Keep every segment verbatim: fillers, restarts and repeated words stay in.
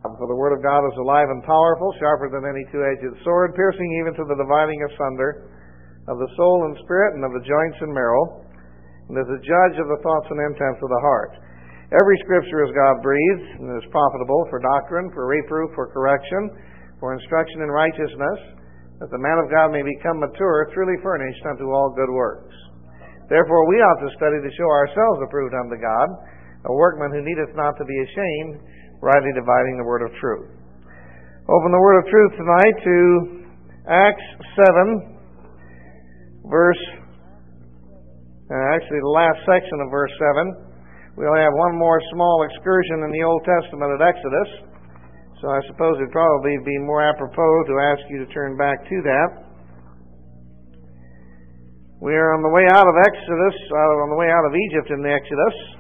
For the Word of God is alive and powerful, sharper than any two-edged sword, piercing even to the dividing asunder of the soul and spirit and of the joints and marrow, and is a judge of the thoughts and intents of the heart. Every Scripture is God-breathed and is profitable for doctrine, for reproof, for correction, for instruction in righteousness, that the man of God may become mature, truly furnished unto all good works. Therefore we ought to study to show ourselves approved unto God, a workman who needeth not to be ashamed, rightly dividing the word of truth. Open the word of truth tonight to Acts seven, verse, uh, actually the last section of verse seven. We'll have one more small excursion in the Old Testament at Exodus, so I suppose it'd probably be more apropos to ask you to turn back to that. We are on the way out of Exodus, uh, on the way out of Egypt in the Exodus.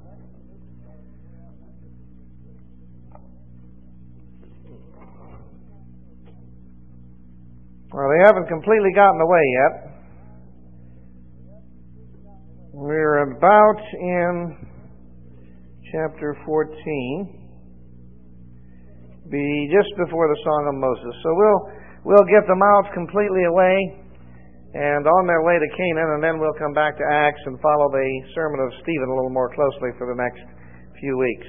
Well, they haven't completely gotten away yet. We're about in chapter fourteen, be just before the Song of Moses. So we'll we'll get them out completely away and on their way to Canaan, and then we'll come back to Acts and follow the sermon of Stephen a little more closely for the next few weeks.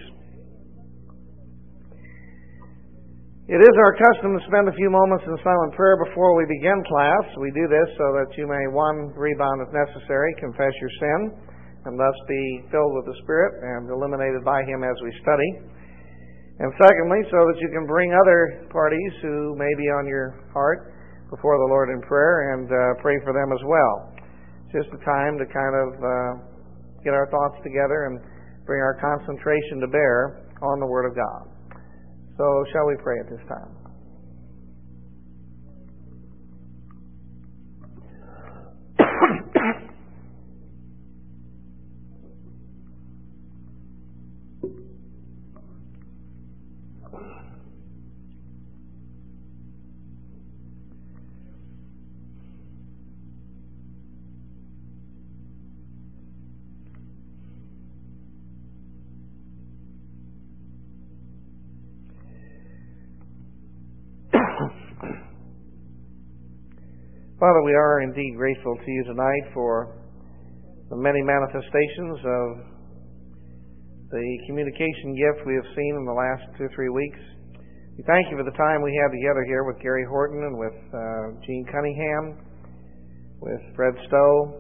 It is our custom to spend a few moments in silent prayer before we begin class. We do this so that you may, one, rebound if necessary, confess your sin, and thus be filled with the Spirit and illuminated by Him as we study. And secondly, so that you can bring other parties who may be on your heart before the Lord in prayer and uh, pray for them as well. Just a time to kind of uh, get our thoughts together and bring our concentration to bear on the Word of God. So, shall we pray at this time? Father, we are indeed grateful to you tonight for the many manifestations of the communication gift we have seen in the last two or three weeks. We thank you for the time we had together here with Gary Horton and with uh, Gene Cunningham, with Fred Stowe.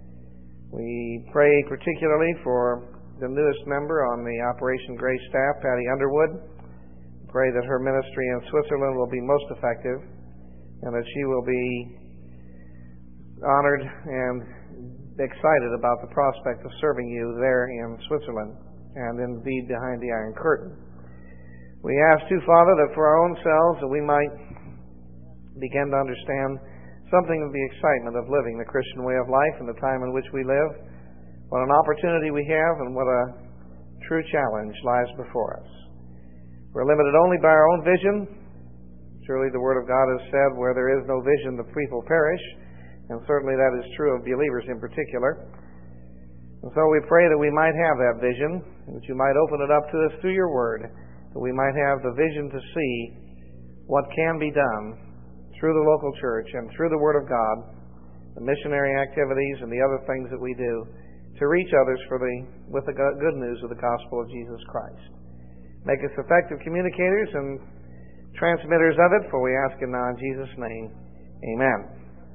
We pray particularly for the newest member on the Operation Grace staff, Patty Underwood. We pray that her ministry in Switzerland will be most effective and that she will be honored and excited about the prospect of serving you there in Switzerland and indeed behind the Iron Curtain. We ask too, Father, that for our own selves that we might begin to understand something of the excitement of living the Christian way of life in the time in which we live, what an opportunity we have and what a true challenge lies before us. We're limited only by our own vision. Surely the Word of God has said, where there is no vision, the people perish. And certainly that is true of believers in particular. And so we pray that we might have that vision, that you might open it up to us through your word, that we might have the vision to see what can be done through the local church and through the Word of God, the missionary activities and the other things that we do to reach others for the with the good news of the gospel of Jesus Christ. Make us effective communicators and transmitters of it, for we ask it now in Jesus' name. Amen.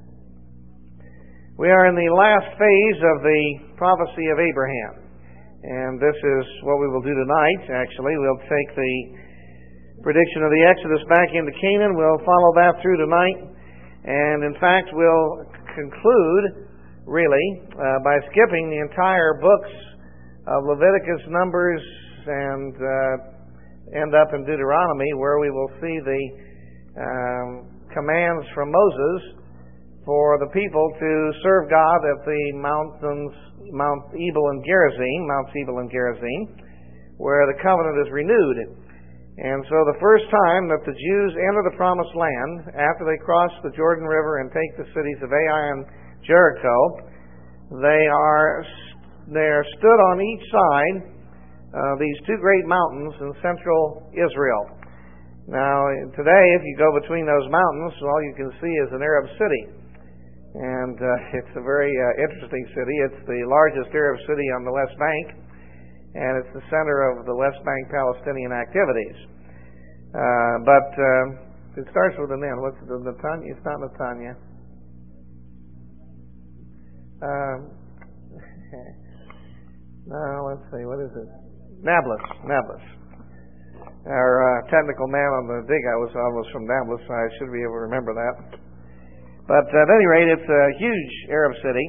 We are in the last phase of the prophecy of Abraham. And this is what we will do tonight, actually. We'll take the prediction of the Exodus back into Canaan. We'll follow that through tonight. And in fact, we'll conclude, really, uh, by skipping the entire books of Leviticus, Numbers, and uh, end up in Deuteronomy, where we will see the um, commands from Moses for the people to serve God at the mountains, Mount Ebal and Gerizim, Mount Ebal and Gerizim, where the covenant is renewed. And so the first time that the Jews enter the Promised Land, after they cross the Jordan River and take the cities of Ai and Jericho, they are they are stood on each side uh, these two great mountains in central Israel. Now, today, if you go between those mountains, all you can see is an Arab city. And uh, it's a very uh, interesting city. It's the largest Arab city on the West Bank, and it's the center of the West Bank Palestinian activities. Uh, but uh, it starts with an N. What's the Netanya? It's not Netanya. Um, no, let's see. What is it? Nablus. Nablus. Our uh, technical man on the dig I was on was from Nablus, so I should be able to remember that. But at any rate, it's a huge Arab city.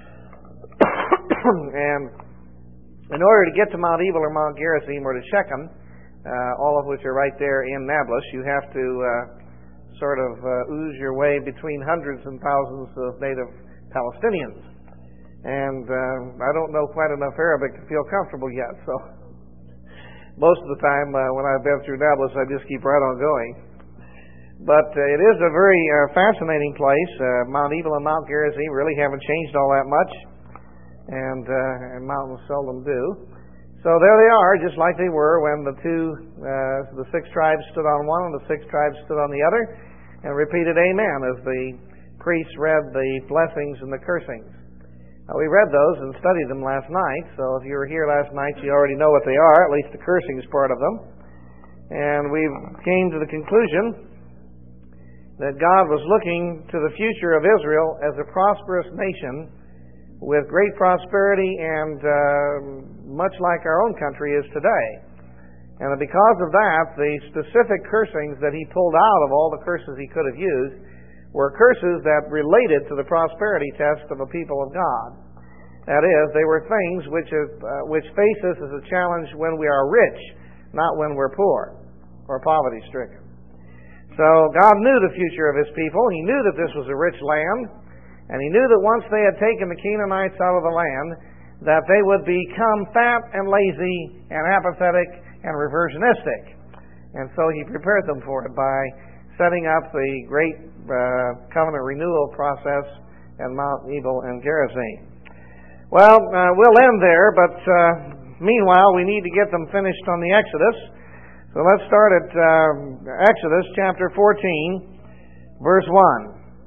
And in order to get to Mount Ebal or Mount Gerizim or to Shechem, uh, all of which are right there in Nablus, you have to uh, sort of uh, ooze your way between hundreds and thousands of native Palestinians. And uh, I don't know quite enough Arabic to feel comfortable yet, so most of the time uh, when I've been through Nablus, I just keep right on going. But uh, it is a very uh, fascinating place. Uh, Mount Ebal and Mount Gerizim really haven't changed all that much, and, uh, and mountains seldom do. So there they are, just like they were when the two, uh, the six tribes stood on one and the six tribes stood on the other, and repeated Amen as the priests read the blessings and the cursings. Uh, we read those and studied them last night, so if you were here last night, you already know what they are, at least the cursings part of them. And we came to the conclusion that God was looking to the future of Israel as a prosperous nation with great prosperity and uh, much like our own country is today. And because of that, the specific cursings that he pulled out of all the curses he could have used were curses that related to the prosperity test of a people of God. That is, they were things which, is, uh, which face us as a challenge when we are rich, not when we're poor or poverty-stricken. So God knew the future of His people. He knew that this was a rich land, and He knew that once they had taken the Canaanites out of the land, that they would become fat and lazy and apathetic and reversionistic. And so He prepared them for it by setting up the great uh, covenant renewal process at Mount Ebal and Gerizim. Well, uh, we'll end there, but uh, meanwhile we need to get them finished on the Exodus. So let's start at uh, Exodus chapter fourteen, verse one.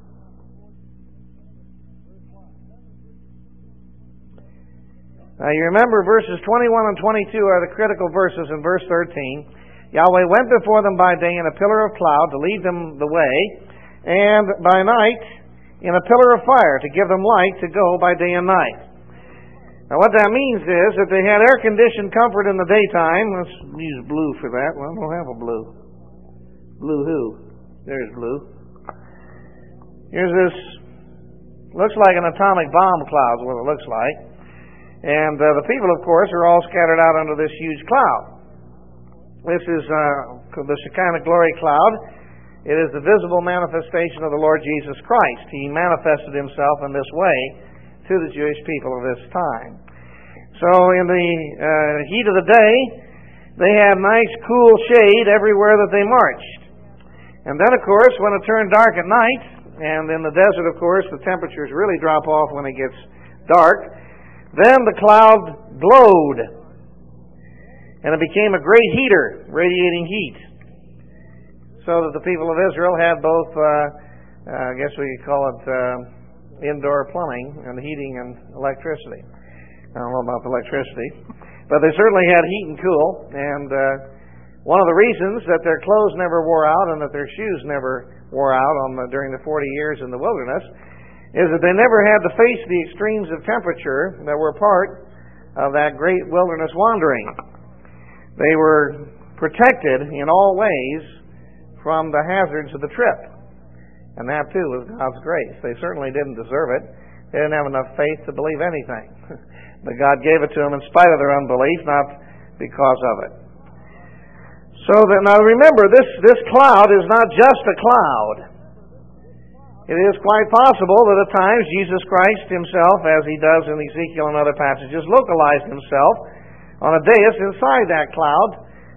Now you remember verses twenty-one and twenty-two are the critical verses in verse thirteen. Yahweh went before them by day in a pillar of cloud to lead them the way, and by night in a pillar of fire to give them light to go by day and night. Now what that means is that they had air-conditioned comfort in the daytime. Let's use blue for that. Well, I don't have a blue. Blue who? There's blue. Here's this, looks like an atomic bomb cloud is what it looks like. And uh, the people, of course, are all scattered out under this huge cloud. This is uh, the Shekinah glory cloud. It is the visible manifestation of the Lord Jesus Christ. He manifested Himself in this way to the Jewish people of this time. So in the uh, heat of the day, they had nice cool shade everywhere that they marched. And then, of course, when it turned dark at night, and in the desert, of course, the temperatures really drop off when it gets dark, then the cloud glowed. And it became a great heater, radiating heat. So that the people of Israel had both, uh, uh, I guess we could call it uh, indoor plumbing and heating and electricity. I don't know about the electricity. But they certainly had heat and cool. And uh, one of the reasons that their clothes never wore out and that their shoes never wore out on the, during the forty years in the wilderness is that they never had to face the extremes of temperature that were part of that great wilderness wandering. They were protected in all ways from the hazards of the trip. And that, too, was God's grace. They certainly didn't deserve it. They didn't have enough faith to believe anything. But God gave it to them in spite of their unbelief, not because of it. So that, now remember, this, this cloud is not just a cloud. It is quite possible that at times Jesus Christ Himself, as He does in Ezekiel and other passages, localized Himself on a dais inside that cloud.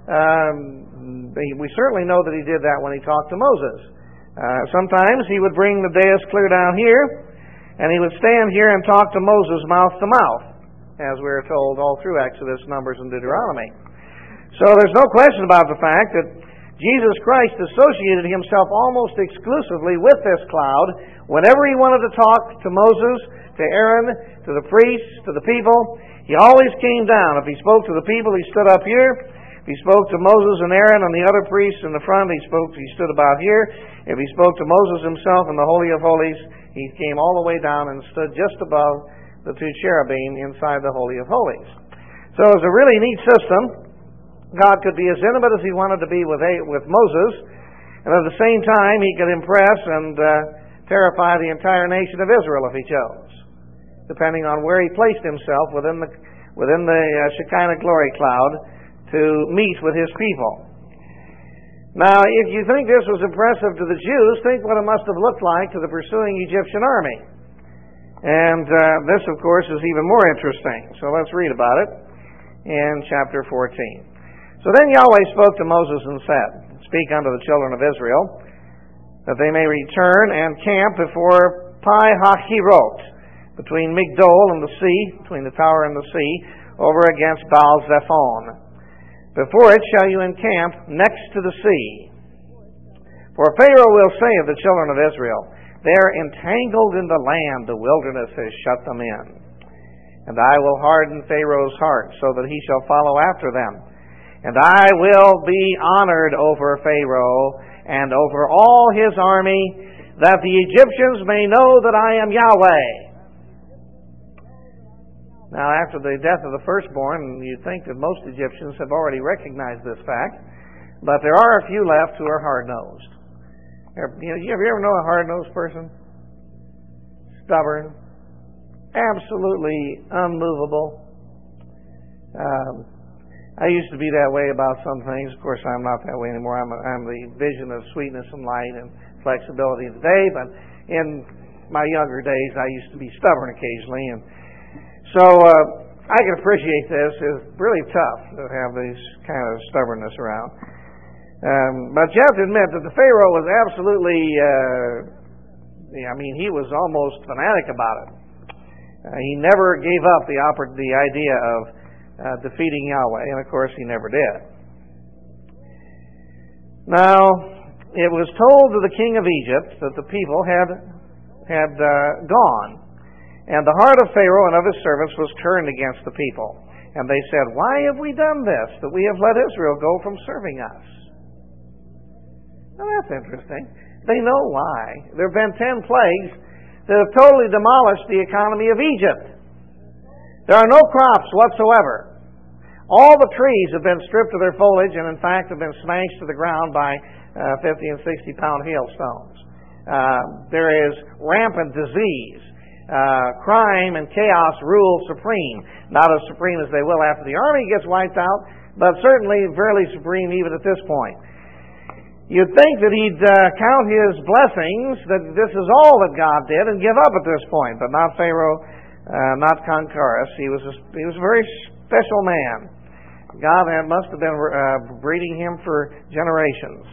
Um, we certainly know that He did that when He talked to Moses. Uh, sometimes He would bring the dais clear down here, and He would stand here and talk to Moses mouth to mouth, as we are told all through Exodus, Numbers, and Deuteronomy. So there's no question about the fact that Jesus Christ associated himself almost exclusively with this cloud. Whenever he wanted to talk to Moses, to Aaron, to the priests, to the people, he always came down. If he spoke to the people, he stood up here. If he spoke to Moses and Aaron and the other priests in the front, he spoke. He stood about here. If he spoke to Moses himself in the Holy of Holies, he came all the way down and stood just above the two cherubim inside the Holy of Holies. So it was a really neat system. God could be as intimate as he wanted to be with with Moses, and at the same time he could impress and uh, terrify the entire nation of Israel if he chose, depending on where he placed himself within the within the uh, Shekinah glory cloud to meet with his people. Now, if you think this was impressive to the Jews, think what it must have looked like to the pursuing Egyptian army. And uh, this, of course, is even more interesting. So let's read about it in chapter fourteen. So then Yahweh spoke to Moses and said, Speak unto the children of Israel, that they may return and camp before Pi Hahirot, between Migdol and the sea, between the tower and the sea, over against Baal Zephon. Before it shall you encamp next to the sea. For Pharaoh will say of the children of Israel, They are entangled in the land, the wilderness has shut them in. And I will harden Pharaoh's heart, so that he shall follow after them. And I will be honored over Pharaoh and over all his army, that the Egyptians may know that I am Yahweh. Now, after the death of the firstborn, you'd think that most Egyptians have already recognized this fact, but there are a few left who are hard-nosed. You know, you ever know a hard-nosed person? Stubborn, absolutely unmovable. Um, I used to be that way about some things. Of course, I'm not that way anymore. I'm, a, I'm the vision of sweetness and light and flexibility today, but in my younger days, I used to be stubborn occasionally, and so uh, I can appreciate this. It's really tough to have this kind of stubbornness around. Um, but you have to admit that the Pharaoh was absolutely, uh, I mean, he was almost fanatic about it. Uh, he never gave up the, oppor- the idea of uh, defeating Yahweh, and of course he never did. Now, it was told to the king of Egypt that the people had, had uh, gone. And the heart of Pharaoh and of his servants was turned against the people. And they said, Why have we done this, that we have let Israel go from serving us? Now that's interesting. They know why. There have been ten plagues that have totally demolished the economy of Egypt. There are no crops whatsoever. All the trees have been stripped of their foliage and in fact have been smashed to the ground by uh, fifty and sixty pound hailstones. Uh, there is rampant disease. Uh, crime and chaos rule supreme. Not as supreme as they will after the army gets wiped out, but certainly fairly supreme even at this point. You'd think that he'd uh, count his blessings, that this is all that God did, and give up at this point, but not Pharaoh, uh, not Concarus. He was a, he was a very special man. God had, must have been uh, breeding him for generations.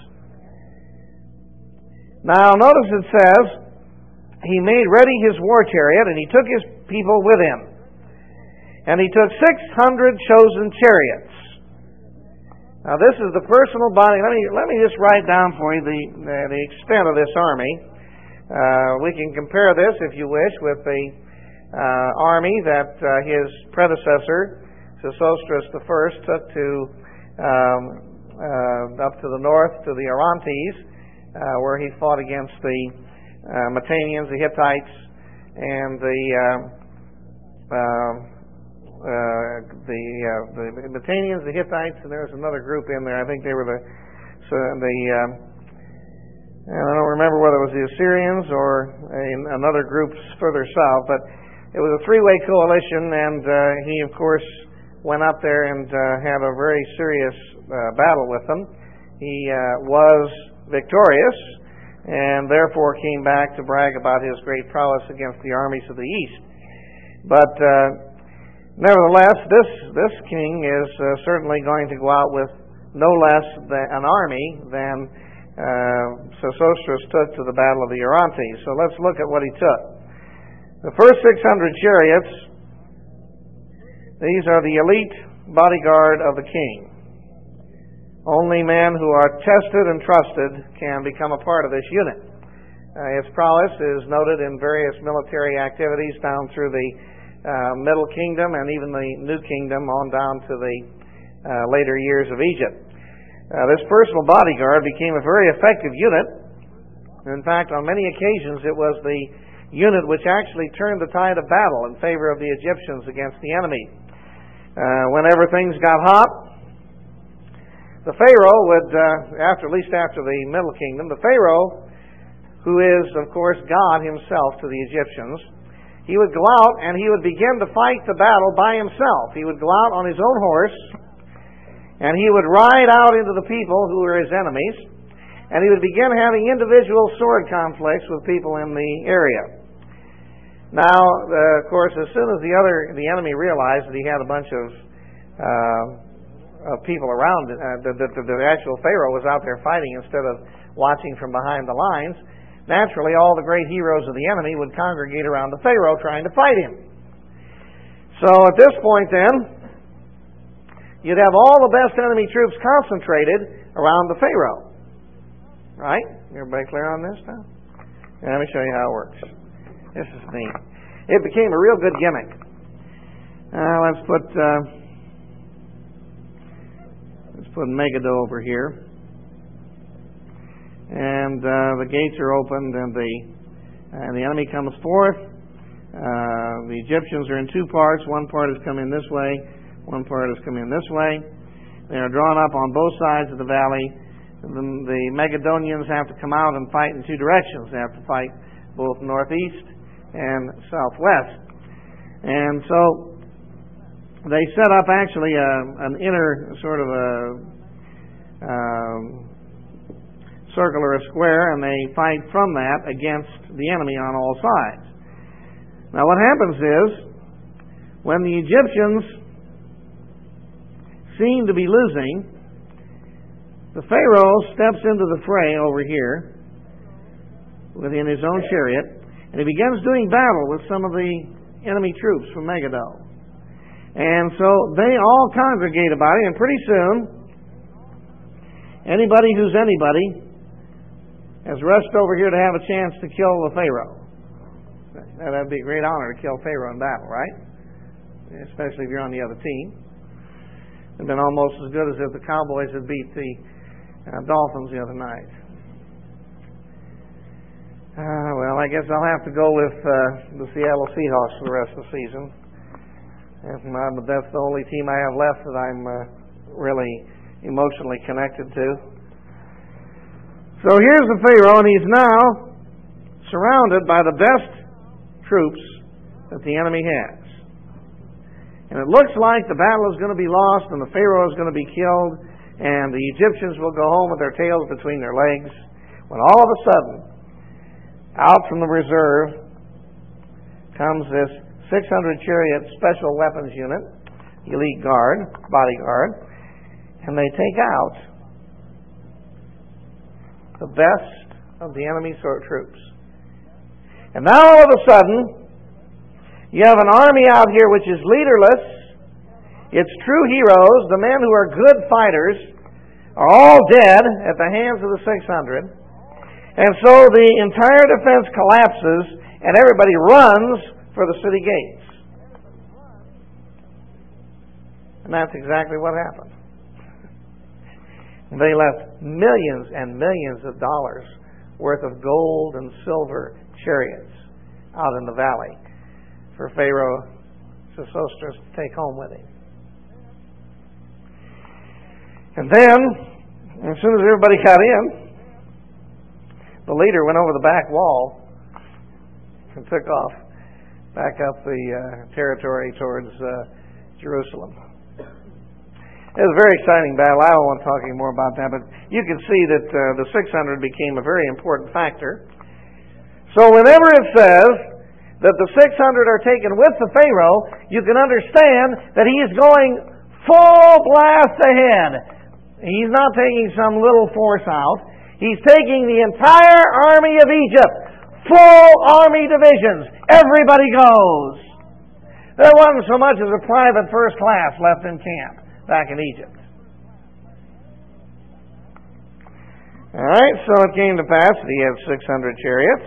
Now, notice it says, He made ready his war chariot, and he took his people with him. And he took six hundred chosen chariots. Now this is the personal body. Let me let me just write down for you the the, the extent of this army. Uh, we can compare this, if you wish, with the uh, army that uh, his predecessor, Sesostris the First, took to um, uh, up to the north to the Orontes, uh, where he fought against the Uh, Mitannians, the Hittites, and the uh, uh, uh, the, uh, the Mitannians, the Hittites, and there's another group in there. I think they were the so the uh, and I don't remember whether it was the Assyrians or a, another group further south, but it was a three-way coalition, and uh, he, of course, went up there and uh, had a very serious uh, battle with them. He uh, was victorious, and therefore came back to brag about his great prowess against the armies of the east. But uh, nevertheless, this this king is uh, certainly going to go out with no less than an army than uh, Sesostris took to the battle of the Orontes. So let's look at what he took. The first six hundred chariots, these are the elite bodyguard of the king. Only men who are tested and trusted can become a part of this unit. Uh, its prowess is noted in various military activities down through the uh, Middle Kingdom and even the New Kingdom on down to the uh, later years of Egypt. Uh, this personal bodyguard became a very effective unit. In fact, on many occasions it was the unit which actually turned the tide of battle in favor of the Egyptians against the enemy. Uh, whenever things got hot, the Pharaoh would, uh, after at least after the Middle Kingdom, the Pharaoh, who is, of course, God himself to the Egyptians, he would go out and he would begin to fight the battle by himself. He would go out on his own horse, and he would ride out into the people who were his enemies, and he would begin having individual sword conflicts with people in the area. Now, uh, of course, as soon as the other, the enemy realized that he had a bunch of, uh, of people around, uh, that the, the, the actual Pharaoh was out there fighting instead of watching from behind the lines, naturally, all the great heroes of the enemy would congregate around the Pharaoh trying to fight him. So at this point then, you'd have all the best enemy troops concentrated around the Pharaoh. Right? Everybody clear on this now? Let me show you how it works. This is neat. It became a real good gimmick. Uh, let's put uh, let's put Megiddo over here. And uh, the gates are opened, and the and the enemy comes forth. Uh, the Egyptians are in two parts. One part is coming this way. One part is coming this way. They are drawn up on both sides of the valley. The, the Megidonians have to come out and fight in two directions. They have to fight both northeast and southwest. And so they set up actually a, an inner sort of a um, circle or a square, and they fight from that against the enemy on all sides. Now what happens is, when the Egyptians seem to be losing, the Pharaoh steps into the fray over here within his own chariot, and he begins doing battle with some of the enemy troops from Megiddo. And so they all congregate about it, and pretty soon anybody who's anybody has rushed over here to have a chance to kill the Pharaoh. Now, that'd be a great honor to kill Pharaoh in battle, right? Especially if you're on the other team. It'd been almost as good as if the Cowboys had beat the uh, Dolphins the other night. Uh, well, I guess I'll have to go with uh, the Seattle Seahawks for the rest of the season. If not, but that's the only team I have left that I'm uh, really emotionally connected to. So here's the Pharaoh, and he's now surrounded by the best troops that the enemy has. And it looks like the battle is going to be lost, and the Pharaoh is going to be killed, and the Egyptians will go home with their tails between their legs, when all of a sudden, out from the reserve comes this six hundred chariot special weapons unit, elite guard, bodyguard, and they take out the best of the enemy's troops. And now all of a sudden, you have an army out here which is leaderless. Its true heroes, the men who are good fighters, are all dead at the hands of the six hundred. And so the entire defense collapses, and everybody runs for the city gates. And that's exactly what happened. They left millions and millions of dollars worth of gold and silver chariots out in the valley for Pharaoh Sesostris to take home with him. And then, as soon as everybody got in, the leader went over the back wall and took off back up the uh, territory towards uh, Jerusalem. It was a very exciting battle. I don't want to talk any more about that, but you can see that uh, the six hundred became a very important factor. So whenever it says that the six hundred are taken with the Pharaoh, you can understand that he is going full blast ahead. He's not taking some little force out. He's taking the entire army of Egypt, full army divisions. Everybody goes. There wasn't so much as a private first class left in camp back in Egypt. All right, so it came to pass that he had six hundred chariots.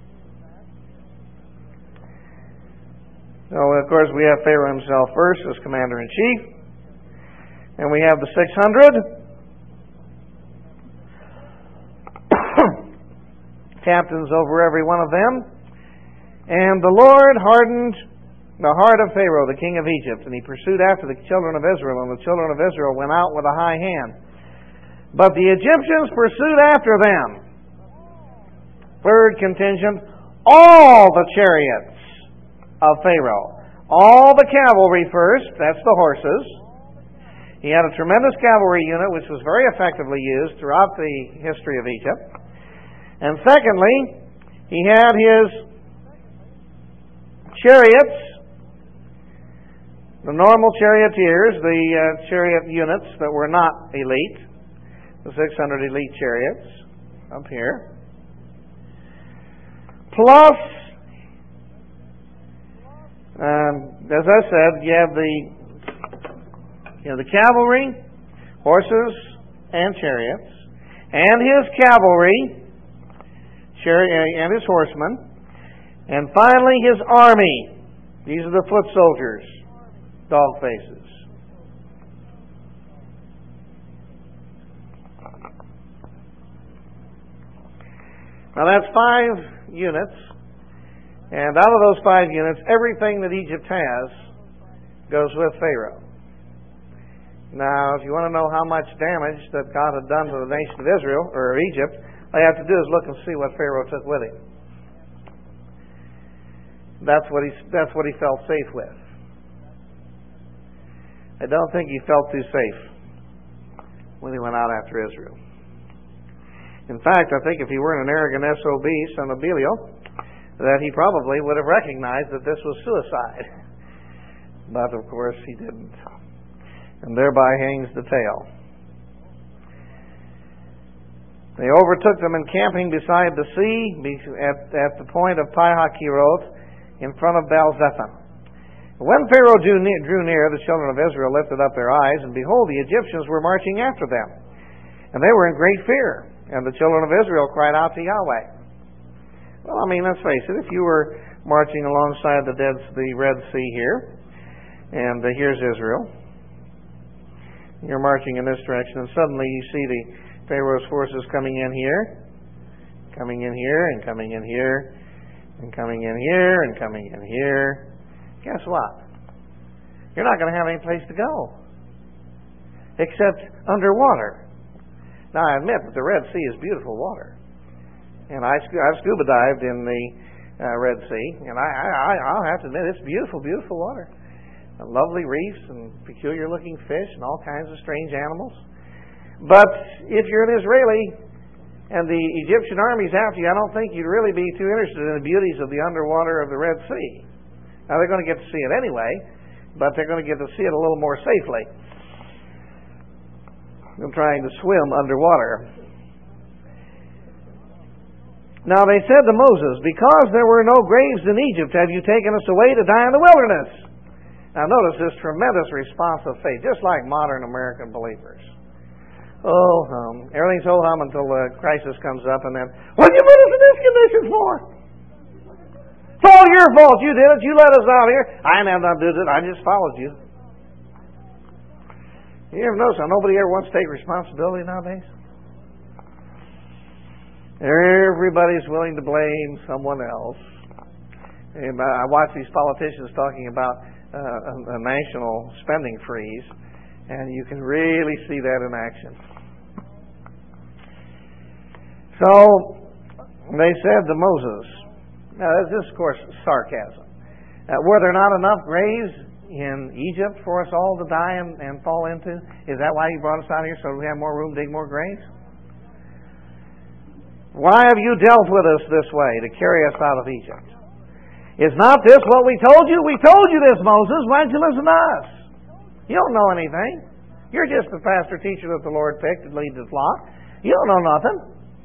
So, of course, we have Pharaoh himself first as commander-in-chief. And we have the six hundred. Captains over every one of them. And the Lord hardened the heart of Pharaoh, the king of Egypt, and he pursued after the children of Israel, and the children of Israel went out with a high hand. But the Egyptians pursued after them. Third contingent, all the chariots of Pharaoh. All the cavalry first, that's the horses. He had a tremendous cavalry unit which was very effectively used throughout the history of Egypt. And secondly, he had his chariots, the normal charioteers, the uh, chariot units that were not elite. The six hundred elite chariots up here. Plus, um, as I said, you have the you have the cavalry, horses, and chariots, and his cavalry, chari- and his horsemen, and finally his army. These are the foot soldiers, dog faces. Now that's five units, and out of those five units, everything that Egypt has goes with Pharaoh. Now, if you want to know how much damage that God had done to the nation of Israel, or Egypt, all you have to do is look and see what Pharaoh took with him. That's what he, that's what he felt safe with. I don't think he felt too safe when he went out after Israel. In fact, I think if he weren't an arrogant S O B, son of Belial, that he probably would have recognized that this was suicide. But, of course, he didn't. And thereby hangs the tale. They overtook them encamping beside the sea at, at the point of Pi-hahiroth in front of Baal-zephon. When Pharaoh drew near, drew near, the children of Israel lifted up their eyes, and behold, the Egyptians were marching after them. And they were in great fear. And the children of Israel cried out to Yahweh. Well, I mean, let's face it. If you were marching alongside the, Dead, the Red Sea here, and uh, here's Israel, you're marching in this direction, and suddenly you see the Pharaoh's forces coming in here, coming in here, and coming in here, and coming in here, and coming in here. Guess what? You're not going to have any place to go except underwater. Now, I admit that the Red Sea is beautiful water. And I, I've scuba dived in the uh, Red Sea, and I, I, I'll have to admit, it's beautiful, beautiful water. And lovely reefs and peculiar-looking fish and all kinds of strange animals. But if you're an Israeli and the Egyptian army's after you, I don't think you'd really be too interested in the beauties of the underwater of the Red Sea. Now, they're going to get to see it anyway, but they're going to get to see it a little more safely than trying to swim underwater. Now they said to Moses, because there were no graves in Egypt, have you taken us away to die in the wilderness? Now notice this tremendous response of faith, just like modern American believers. Oh, hum. Everything's oh hum until the crisis comes up, and then, what did you put us in this condition for? It's all your fault. You did it. You let us out here. I didn't have nothing to do with it. I just followed you. You ever notice how nobody ever wants to take responsibility nowadays? Everybody's willing to blame someone else. And I watch these politicians talking about uh, a, a national spending freeze, and you can really see that in action. So they said to Moses, now this is of course sarcasm, uh, were there not enough graves in Egypt for us all to die and, and fall into? Is that why you brought us out here, so we have more room to dig more graves? Why have you dealt with us this way to carry us out of Egypt? Is not this what we told you? We told you this, Moses. Why didn't you listen to us? You don't know anything. You're just the pastor teacher that the Lord picked to lead the flock. You don't know nothing.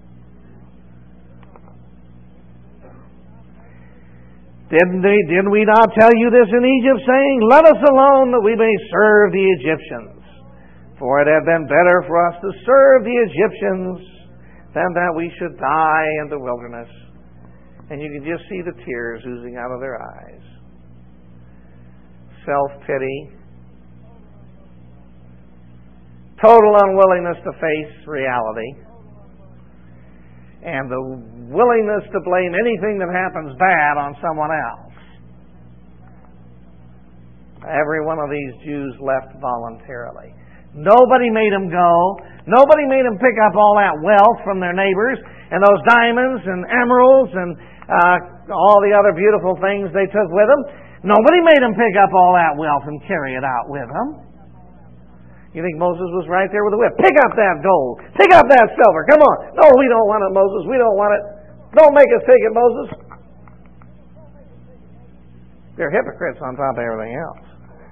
Didn't, they, didn't we not tell you this in Egypt, saying, let us alone that we may serve the Egyptians? For it had been better for us to serve the Egyptians than that we should die in the wilderness. And you can just see the tears oozing out of their eyes. Self-pity. Total unwillingness to face reality. And the willingness to blame anything that happens bad on someone else. Every one of these Jews left voluntarily. Nobody made them go. Nobody made them pick up all that wealth from their neighbors and those diamonds and emeralds and uh, all the other beautiful things they took with them. Nobody made them pick up all that wealth and carry it out with them. You think Moses was right there with a whip? Pick up that gold. Pick up that silver. Come on. No, we don't want it, Moses. We don't want it. Don't make us take it, Moses. They're hypocrites on top of everything else.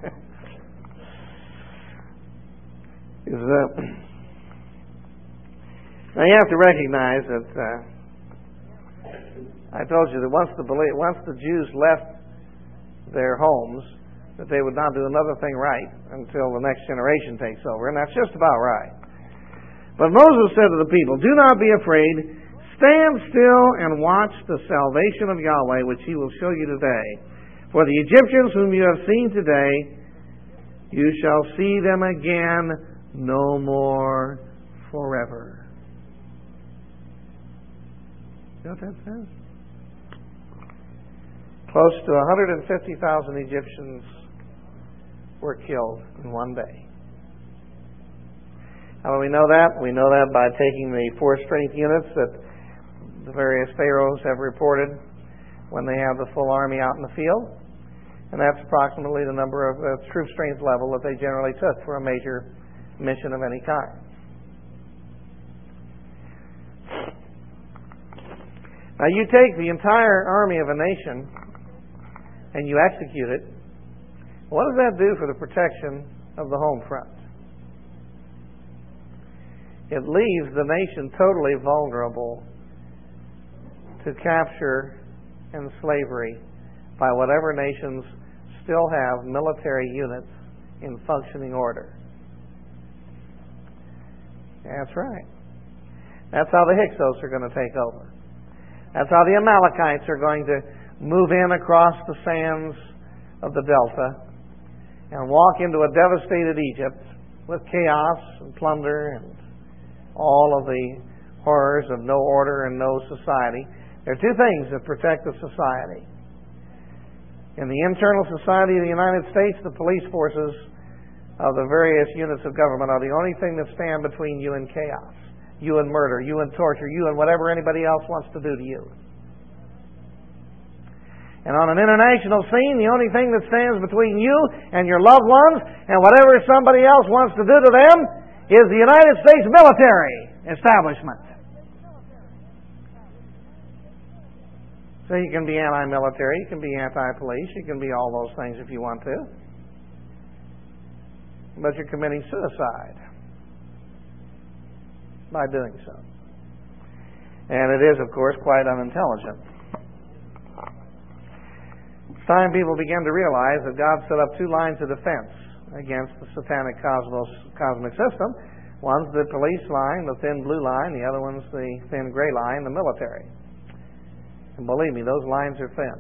Is, uh, now you have to recognize that uh, I told you that once the once the Jews left their homes, that they would not do another thing right until the next generation takes over, and that's just about right. But Moses said to the people, "Do not be afraid. Stand still and watch the salvation of Yahweh, which He will show you today. For the Egyptians whom you have seen today, you shall see them again no more forever." You know what that says? Close to one hundred fifty thousand Egyptians were killed in one day. How do we know that? We know that by taking the four strength units that the various pharaohs have reported when they have the full army out in the field. And that's approximately the number of uh, troop strength level that they generally took for a major mission of any kind. Now you take the entire army of a nation and you execute it. What does that do for the protection of the home front? It leaves the nation totally vulnerable to capture and slavery by whatever nations still have military units in functioning order. That's right. That's how the Hyksos are going to take over. That's how the Amalekites are going to move in across the sands of the Delta and walk into a devastated Egypt with chaos and plunder and all of the horrors of no order and no society. There are two things that protect the society. In the internal society of the United States, the police forces of the various units of government are the only thing that stand between you and chaos, you and murder, you and torture, you and whatever anybody else wants to do to you. And on an international scene, the only thing that stands between you and your loved ones and whatever somebody else wants to do to them is the United States military establishment. So you can be anti-military, you can be anti-police, you can be all those things if you want to. But you're committing suicide by doing so. And it is, of course, quite unintelligent. It's time people began to realize that God set up two lines of defense against the satanic cosmos, cosmic system. One's the police line, the thin blue line. The other one's the thin gray line, the military. And believe me, those lines are thin.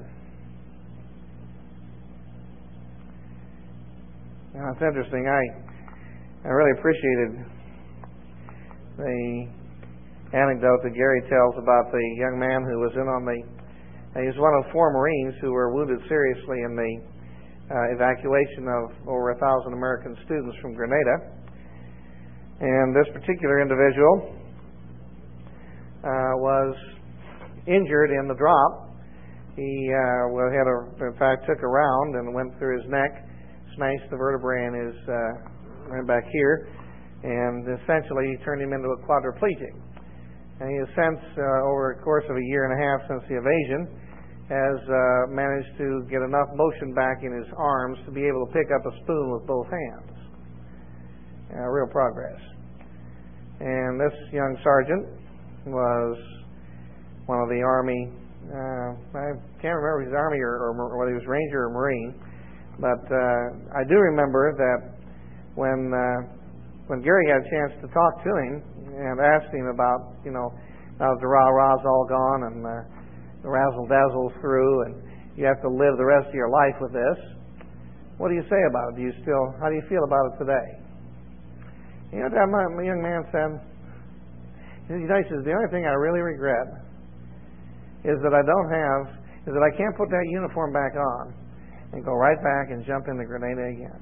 Now, it's interesting. I I really appreciated the anecdote that Gary tells about the young man who was in on the. He was one of the four Marines who were wounded seriously in the uh, evacuation of over a thousand American students from Grenada. And this particular individual uh, was injured in the drop. He uh, well, had a, in fact, took a round and went through his neck, smashed the vertebrae in his uh, right back here, and essentially turned him into a quadriplegic. And he has since, uh, over the course of a year and a half since the invasion, has uh, managed to get enough motion back in his arms to be able to pick up a spoon with both hands. Uh, real progress. And this young sergeant was one of the Army, uh, I can't remember if he was Army or, or whether he was Ranger or Marine, but uh, I do remember that when uh, when Gary had a chance to talk to him and asked him about, you know, now the rah-rah's all gone and uh, the razzle-dazzle's through and you have to live the rest of your life with this, what do you say about it? Do you still, how do you feel about it today? You know what my young man said? He says, the only thing I really regret is that I don't have, is that I can't put that uniform back on and go right back and jump in the Grenada again.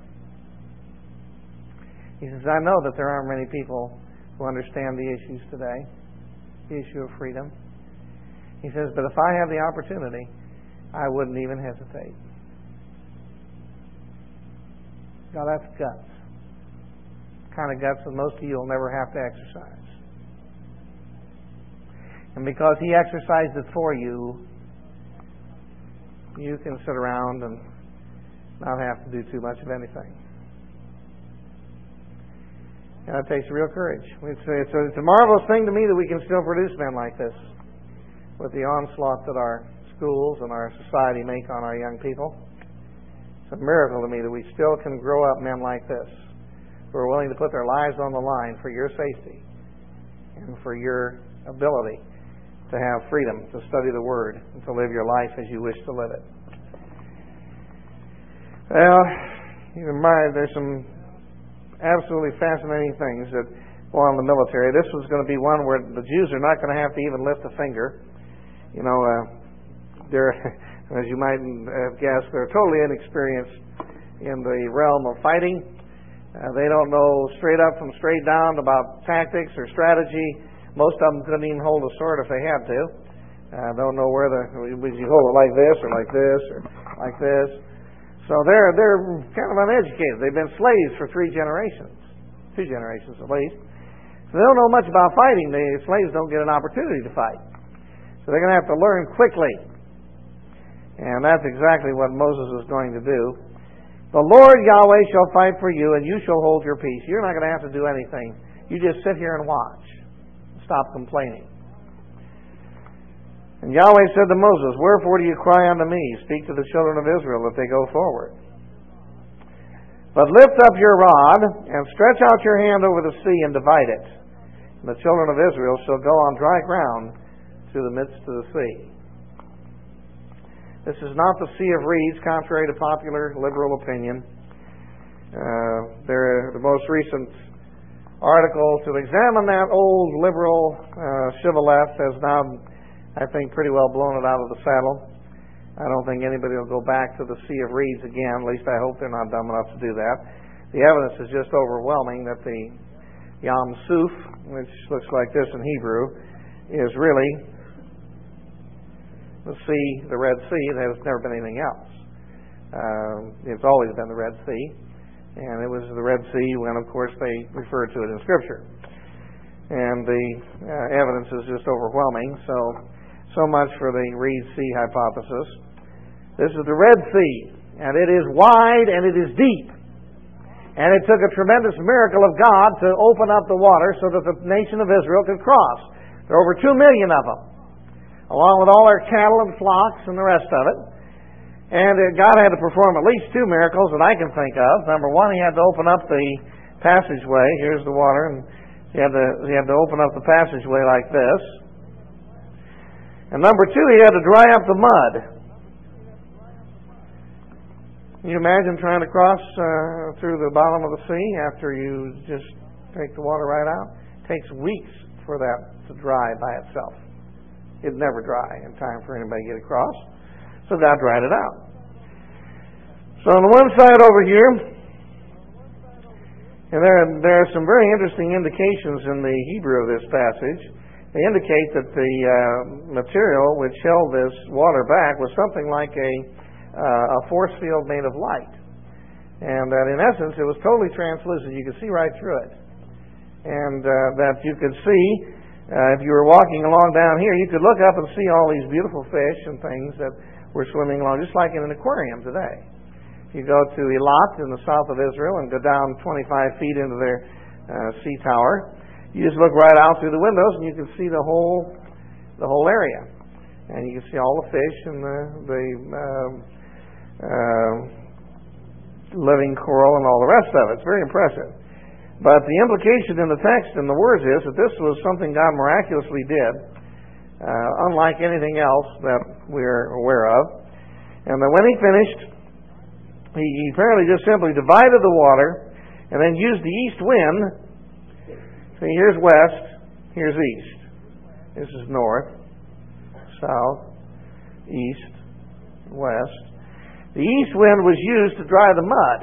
He says, I know that there aren't many people who understand the issues today, the issue of freedom. He says, but if I have the opportunity, I wouldn't even hesitate. Now that's guts. The kind of guts that most of you will never have to exercise. And because He exercised it for you, you can sit around and not have to do too much of anything. And it takes real courage. It's a, it's, a, it's a marvelous thing to me that we can still produce men like this with the onslaught that our schools and our society make on our young people. It's a miracle to me that we still can grow up men like this who are willing to put their lives on the line for your safety and for your ability to have freedom to study the Word and to live your life as you wish to live it. Well, even my, there's some absolutely fascinating things that go on in the military. This was going to be one where the Jews are not going to have to even lift a finger. You know, uh, they're, as you might have guessed, they're totally inexperienced in the realm of fighting. Uh, they don't know straight up from straight down about tactics or strategy. Most of them couldn't even hold a sword if they had to. Uh, don't know where the, would you hold it like this or like this or like this. So they're they're kind of uneducated. They've been slaves for three generations, two generations at least. So they don't know much about fighting. The slaves don't get an opportunity to fight. So they're going to have to learn quickly. And that's exactly what Moses is going to do. The Lord Yahweh shall fight for you, and you shall hold your peace. You're not going to have to do anything. You just sit here and watch. Stop complaining. And Yahweh said to Moses, wherefore do you cry unto me? Speak to the children of Israel that they go forward. But lift up your rod, and stretch out your hand over the sea, and divide it. And the children of Israel shall go on dry ground through the midst of the sea. This is not the Sea of Reeds, contrary to popular liberal opinion. Uh, there, the most recent article to examine that old liberal uh, shibboleth has now, I think, pretty well blown it out of the saddle. I don't think anybody will go back to the Sea of Reeds again. At least I hope they're not dumb enough to do that. The evidence is just overwhelming that the Yam Suf, which looks like this in Hebrew, is really the sea, the Red Sea. There's never been anything else. Uh, it's always been the Red Sea. And it was the Red Sea when, of course, they referred to it in Scripture. And the uh, evidence is just overwhelming. So, so much for the Reed Sea hypothesis. This is the Red Sea, and it is wide and it is deep. And it took a tremendous miracle of God to open up the water so that the nation of Israel could cross. There are over two million of them, along with all their cattle and flocks and the rest of it. And God had to perform at least two miracles that I can think of. Number one, He had to open up the passageway. Here's the water, and He had to, he had to open up the passageway like this. And number two, He had to dry up the mud. Can you imagine trying to cross uh, through the bottom of the sea after you just take the water right out? It takes weeks for that to dry by itself. It'd never dry in time for anybody to get across. So God dried it out. So on the one side over here, and there, there are some very interesting indications in the Hebrew of this passage. They indicate that the uh, material which held this water back was something like a, uh, a force field made of light. And that in essence it was totally translucent. You could see right through it. And uh, that you could see, uh, if you were walking along down here, you could look up and see all these beautiful fish and things that were swimming along, just like in an aquarium today. If you go to Eilat in the south of Israel and go down twenty-five feet into their uh, sea tower, you just look right out through the windows and you can see the whole the whole area, and you can see all the fish and the, the uh, uh, living coral and all the rest of it. It's very impressive. But the implication in the text and the words is that this was something God miraculously did, uh, unlike anything else that we're aware of. And that when he finished, he apparently just simply divided the water and then used the east wind. See, here's west, here's east. This is north, south, east, west. The east wind was used to dry the mud.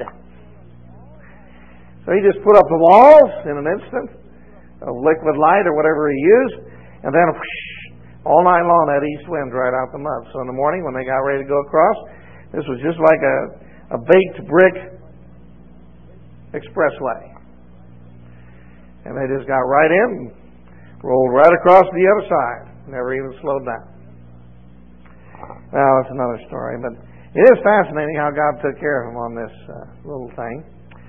So he just put up the walls in an instant of liquid light or whatever he used, and then whoosh, all night long that east wind dried out the mud. So in the morning when they got ready to go across, this was just like a, a baked brick expressway. And they just got right in, rolled right across to the other side, never even slowed down. Well, that's another story, but it is fascinating how God took care of him on this uh, little thing.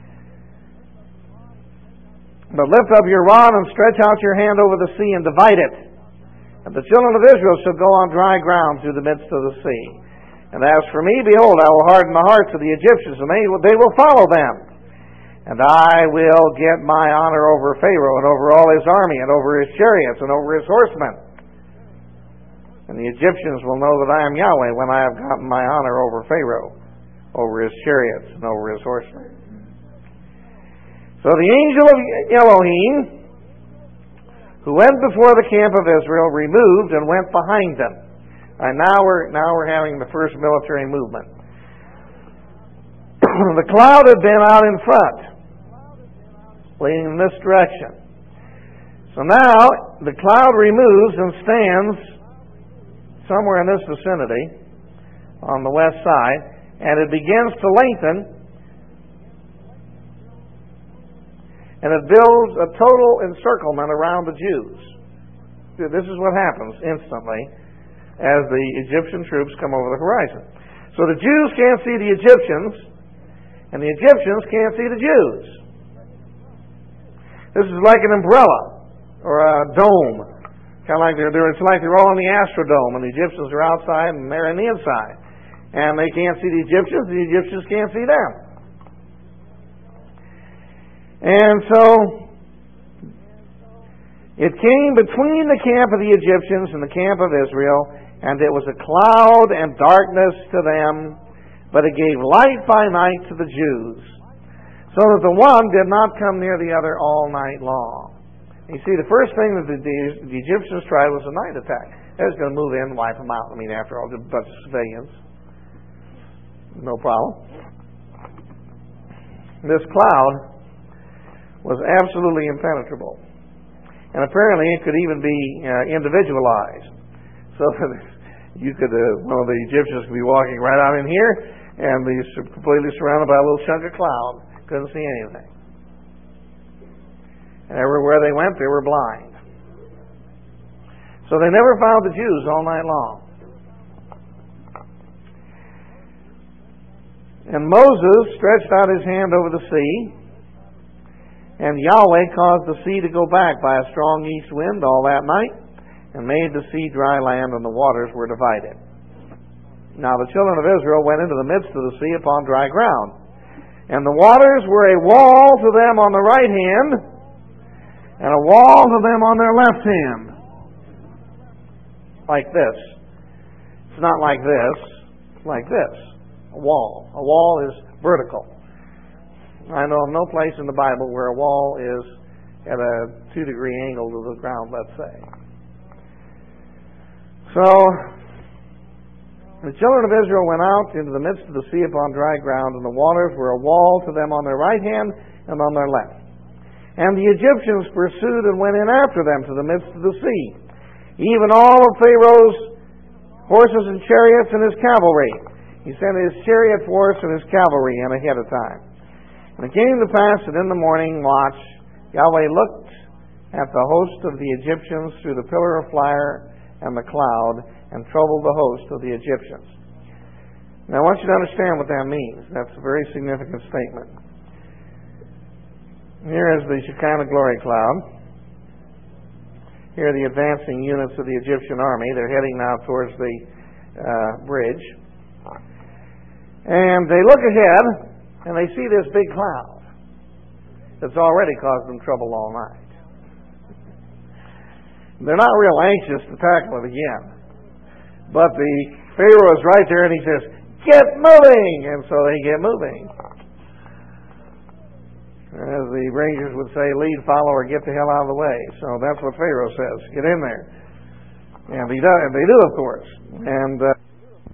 But lift up your rod and stretch out your hand over the sea and divide it. And the children of Israel shall go on dry ground through the midst of the sea. And as for me, behold, I will harden the hearts of the Egyptians, and they, they will follow them. And I will get my honor over Pharaoh and over all his army and over his chariots and over his horsemen. And the Egyptians will know that I am Yahweh when I have gotten my honor over Pharaoh, over his chariots and over his horsemen. So the angel of Elohim, who went before the camp of Israel, removed and went behind them. And now we're now we're having the first military movement. The cloud had been out in front, leading in this direction. So now the cloud removes and stands somewhere in this vicinity on the west side, and it begins to lengthen, and it builds a total encirclement around the Jews. This is what happens instantly as the Egyptian troops come over the horizon. So the Jews can't see the Egyptians, and the Egyptians can't see the Jews. This is like an umbrella or a dome. Kind of like they're, they're, it's like they're all in the Astrodome, and the Egyptians are outside and they're in the inside. And they can't see the Egyptians, the Egyptians can't see them. And so it came between the camp of the Egyptians and the camp of Israel, and it was a cloud and darkness to them, but it gave light by night to the Jews, so that the one did not come near the other all night long. You see, the first thing that the, the, the Egyptians tried was a night attack. They was going to move in and wipe them out. I mean, after all, just a bunch of civilians. No problem. This cloud was absolutely impenetrable. And apparently it could even be uh, individualized. So you could, uh, one of the Egyptians could be walking right out in here and be completely surrounded by a little chunk of cloud. Couldn't see anything. And everywhere they went, they were blind. So they never found the Jews all night long. And Moses stretched out his hand over the sea, and Yahweh caused the sea to go back by a strong east wind all that night, and made the sea dry land, and the waters were divided. Now the children of Israel went into the midst of the sea upon dry ground, and the waters were a wall to them on the right hand, and a wall to them on their left hand. Like this. It's not like this. It's like this. A wall. A wall is vertical. I know of no place in the Bible where a wall is at a two degree angle to the ground, let's say. So, the children of Israel went out into the midst of the sea upon dry ground, and the waters were a wall to them on their right hand and on their left. And the Egyptians pursued and went in after them to the midst of the sea, even all of Pharaoh's horses and chariots and his cavalry. He sent his chariot force and his cavalry in ahead of time. And it came to pass that in the morning watch, Yahweh looked at the host of the Egyptians through the pillar of fire and the cloud, and troubled the host of the Egyptians. Now I want you to understand what that means. That's a very significant statement. Here is the Shekinah glory cloud. Here are the advancing units of the Egyptian army. They're heading now towards the uh, bridge. And they look ahead, and they see this big cloud. that's already caused them trouble all night. They're not real anxious to tackle it again. But the Pharaoh is right there and he says, "Get moving!" And so they get moving. As the Rangers would say, lead, follow, or get the hell out of the way. So that's what Pharaoh says. Get in there. And he does, and they do, of course. And uh,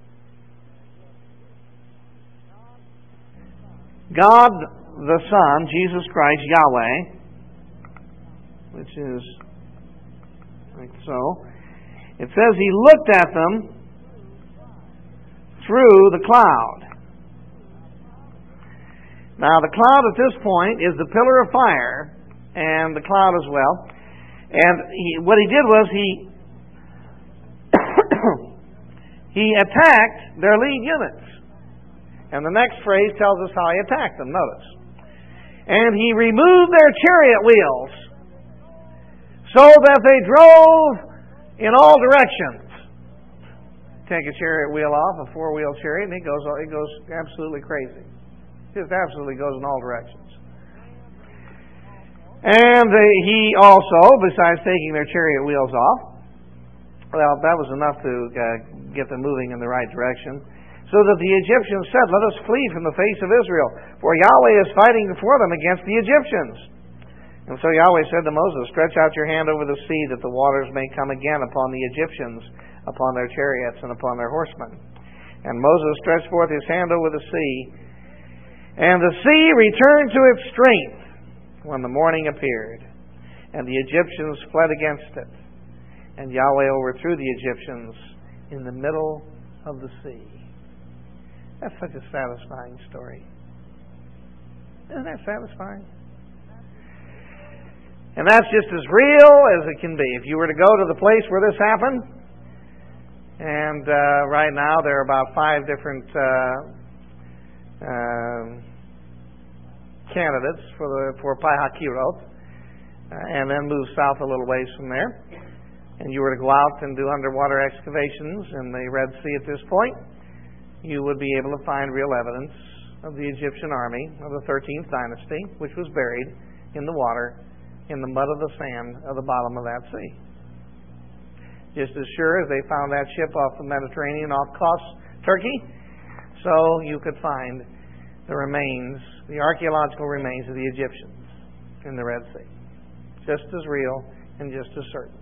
God the Son, Jesus Christ, Yahweh, which is like so, it says He looked at them through the cloud. Now, the cloud at this point is the pillar of fire, and the cloud as well. And he, what he did was he he attacked their lead units. And the next phrase tells us how he attacked them. Notice. And he removed their chariot wheels so that they drove in all directions. Take a chariot wheel off, a four-wheel chariot, and it goes it goes absolutely crazy. Just absolutely goes in all directions. And uh, he also, besides taking their chariot wheels off, well, that was enough to uh, get them moving in the right direction, so that the Egyptians said, "Let us flee from the face of Israel, for Yahweh is fighting for them against the Egyptians." And so Yahweh said to Moses, "Stretch out your hand over the sea, that the waters may come again upon the Egyptians, upon their chariots, and upon their horsemen." And Moses stretched forth his hand over the sea, and the sea returned to its strength when the morning appeared, and the Egyptians fled against it. And Yahweh overthrew the Egyptians in the middle of the sea. That's such a satisfying story. Isn't that satisfying? And that's just as real as it can be. If you were to go to the place where this happened, and uh, right now there are about five different uh, uh, candidates for the for Pi-Hahiroth, uh, and then move south a little ways from there, and you were to go out and do underwater excavations in the Red Sea at this point, you would be able to find real evidence of the Egyptian army of the thirteenth dynasty, which was buried in the water, in the mud of the sand of the bottom of that sea. Just as sure as they found that ship off the Mediterranean, off Kos, Turkey, so you could find the remains, the archaeological remains of the Egyptians in the Red Sea. Just as real and just as certain.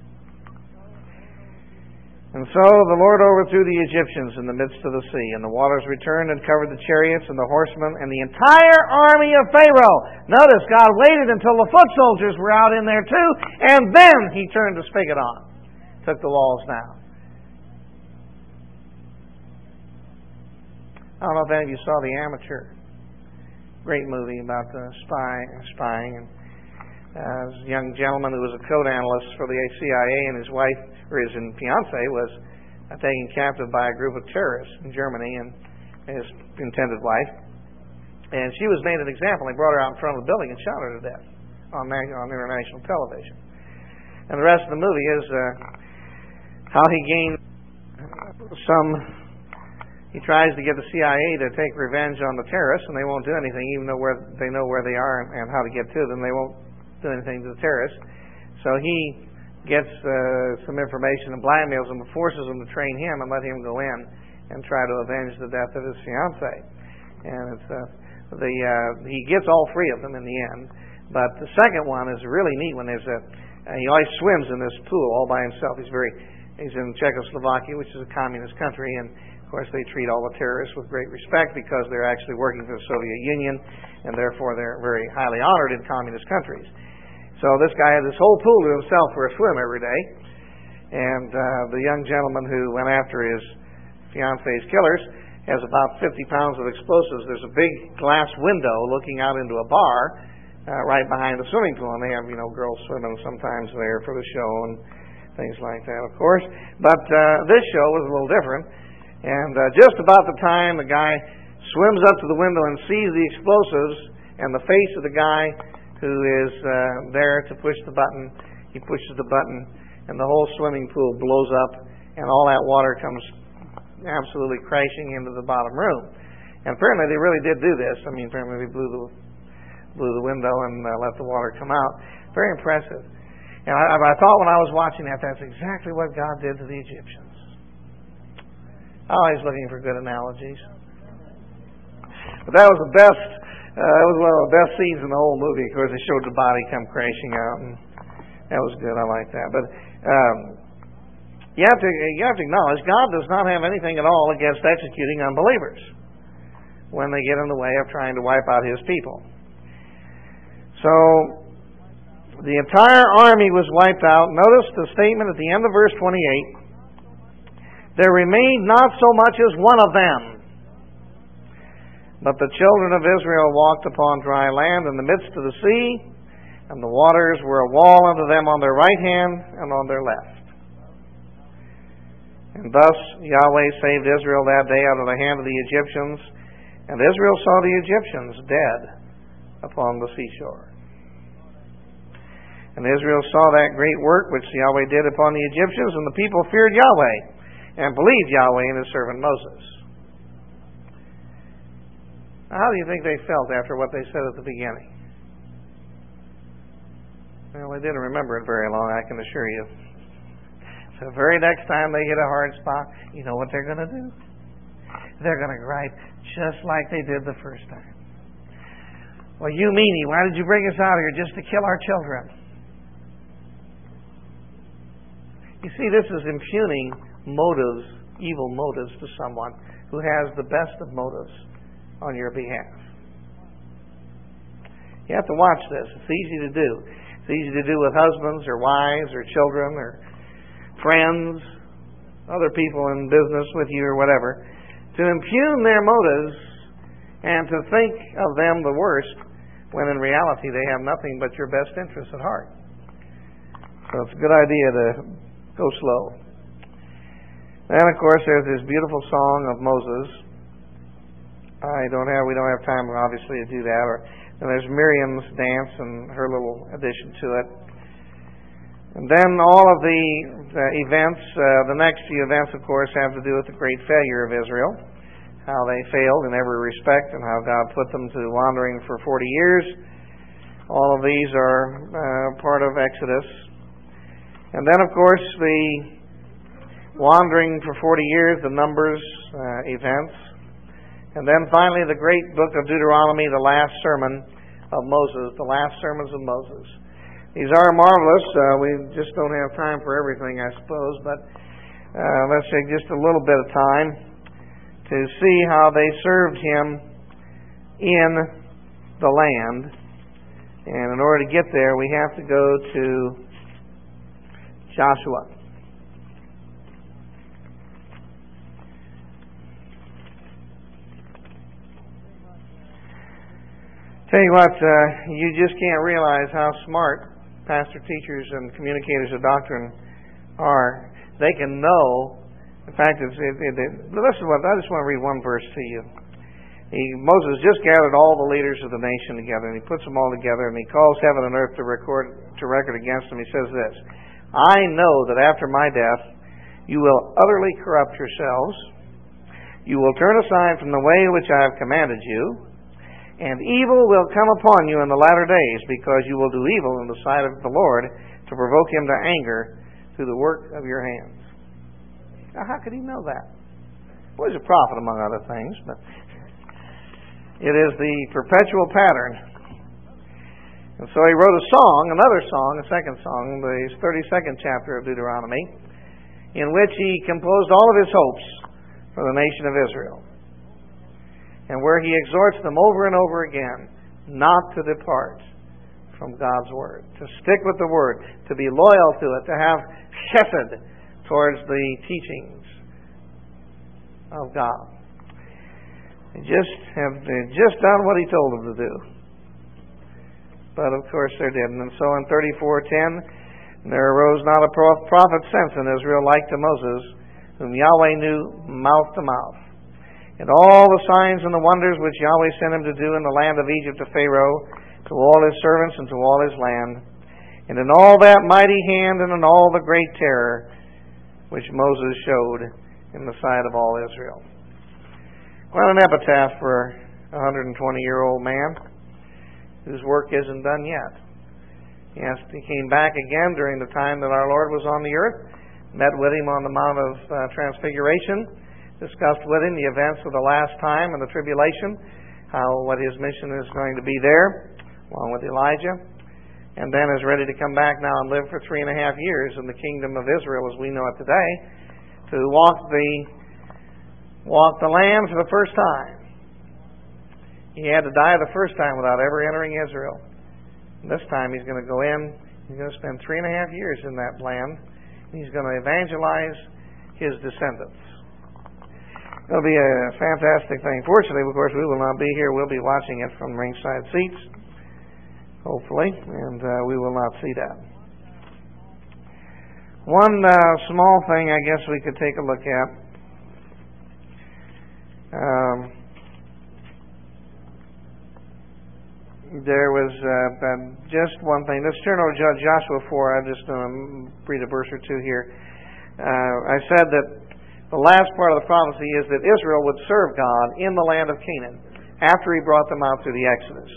And so the Lord overthrew the Egyptians in the midst of the sea, and the waters returned and covered the chariots and the horsemen and the entire army of Pharaoh. Notice, God waited until the foot soldiers were out in there too, and then He turned the spigot on, took the walls down. I don't know if any of you saw The Amateur. Great movie about the spy, spying. And uh, this young gentleman who was a code analyst for the C I A, and his wife, or his fiance, was uh, taken captive by a group of terrorists in Germany, and his intended wife. And she was made an example. They brought her out in front of the building and shot her to death on, on international television. And the rest of the movie is uh, how he gained some... He tries to get the C I A to take revenge on the terrorists, and they won't do anything, even though where they know where they are and, and how to get to them. They won't do anything to the terrorists. So he gets uh, some information and blackmails them and forces them to train him and let him go in and try to avenge the death of his fiancée. And it's uh, the uh, he gets all three of them in the end. But the second one is a really neat one. There's a uh, he always swims in this pool all by himself. He's very he's in Czechoslovakia, which is a communist country, and of course, they treat all the terrorists with great respect because they're actually working for the Soviet Union, and therefore they're very highly honored in communist countries. So this guy had this whole pool to himself for a swim every day. And uh, the young gentleman who went after his fiancee's killers has about fifty pounds of explosives. There's a big glass window looking out into a bar uh, right behind the swimming pool, and they have, you know, girls swimming sometimes there for the show and things like that, of course. But uh, this show was a little different. And uh, just about the time the guy swims up to the window and sees the explosives and the face of the guy who is uh, there to push the button, he pushes the button and the whole swimming pool blows up and all that water comes absolutely crashing into the bottom room. And apparently they really did do this. I mean, apparently they blew the blew the window and uh, let the water come out. Very impressive. And I, I thought when I was watching that, that's exactly what God did to the Egyptians. Always looking for good analogies. But that was the best, uh, that was one of the best scenes in the whole movie. Of course, they showed the body come crashing out, and that was good. I like that. But um, you have to you have to acknowledge God does not have anything at all against executing unbelievers when they get in the way of trying to wipe out His people. So the entire army was wiped out. Notice the statement at the end of verse twenty-eight. There remained not so much as one of them. But the children of Israel walked upon dry land in the midst of the sea, and the waters were a wall unto them on their right hand and on their left. And thus Yahweh saved Israel that day out of the hand of the Egyptians, and Israel saw the Egyptians dead upon the seashore. And Israel saw that great work which Yahweh did upon the Egyptians, and the people feared Yahweh and believed Yahweh and His servant Moses. Now, how do you think they felt after what they said at the beginning? Well, they didn't remember it very long, I can assure you. So the very next time they hit a hard spot, you know what they're going to do? They're going to gripe just like they did the first time. Well, you meanie, why did you bring us out here just to kill our children? You see, this is impugning motives, evil motives to someone who has the best of motives on your behalf. You have to watch this. It's easy to do. It's easy to do with husbands or wives or children or friends, other people in business with you or whatever, to impugn their motives and to think of them the worst when in reality they have nothing but your best interests at heart. So it's a good idea to go slow. Then, of course, there's this beautiful song of Moses. I don't have, we don't have time, obviously, to do that. Or, and there's Miriam's dance and her little addition to it. And then all of the, the events, uh, the next few events, of course, have to do with the great failure of Israel, how they failed in every respect, and how God put them to wandering for forty years. All of these are uh, part of Exodus. And then, of course, the wandering for forty years, the Numbers uh, events. And then finally the great book of Deuteronomy, the last sermon of Moses, the last sermons of Moses. These are marvelous. Uh, we just don't have time for everything, I suppose, but uh, let's take just a little bit of time to see how they served Him in the land. And in order to get there, we have to go to Joshua. Tell you what, uh, you just can't realize how smart pastor, teachers, and communicators of doctrine are. They can know. In fact, it's, it, it, it, listen to what I just want to read one verse to you. He, Moses just gathered all the leaders of the nation together, and he puts them all together, and he calls heaven and earth to record to record against them. He says this: "I know that after my death, you will utterly corrupt yourselves. You will turn aside from the way which I have commanded you. And evil will come upon you in the latter days, because you will do evil in the sight of the Lord, to provoke Him to anger through the work of your hands." Now, how could he know that? Well, he's a prophet, among other things, but it is the perpetual pattern. And so he wrote a song, another song, a second song, the thirty-second chapter of Deuteronomy, in which he composed all of his hopes for the nation of Israel, and where he exhorts them over and over again not to depart from God's Word, to stick with the Word, to be loyal to it, to have chesed towards the teachings of God. They just have they've just done what He told them to do. But of course they didn't. And so in thirty-four ten, there arose not a prophet since in Israel like to Moses, whom Yahweh knew mouth to mouth. And all the signs and the wonders which Yahweh sent him to do in the land of Egypt to Pharaoh, to all his servants and to all his land, and in all that mighty hand and in all the great terror which Moses showed in the sight of all Israel. Well, an epitaph for a one hundred twenty-year-old man whose work isn't done yet. Yes, he came back again during the time that our Lord was on the earth, met with him on the Mount of uh, Transfiguration, discussed with him the events of the last time and the tribulation, how what his mission is going to be there, along with Elijah, and then is ready to come back now and live for three and a half years in the kingdom of Israel as we know it today, to walk the walk the land for the first time. He had to die the first time without ever entering Israel. This time he's going to go in, he's going to spend three and a half years in that land. He's going to evangelize his descendants. It'll be a fantastic thing. Fortunately, of course, we will not be here. We'll be watching it from ringside seats, hopefully, and uh, we will not see that. One uh, small thing I guess we could take a look at. Um, There was uh, just one thing. Let's turn over to Joshua four. I'm just going to read a verse or two here. Uh, I said that the last part of the prophecy is that Israel would serve God in the land of Canaan after He brought them out through the Exodus.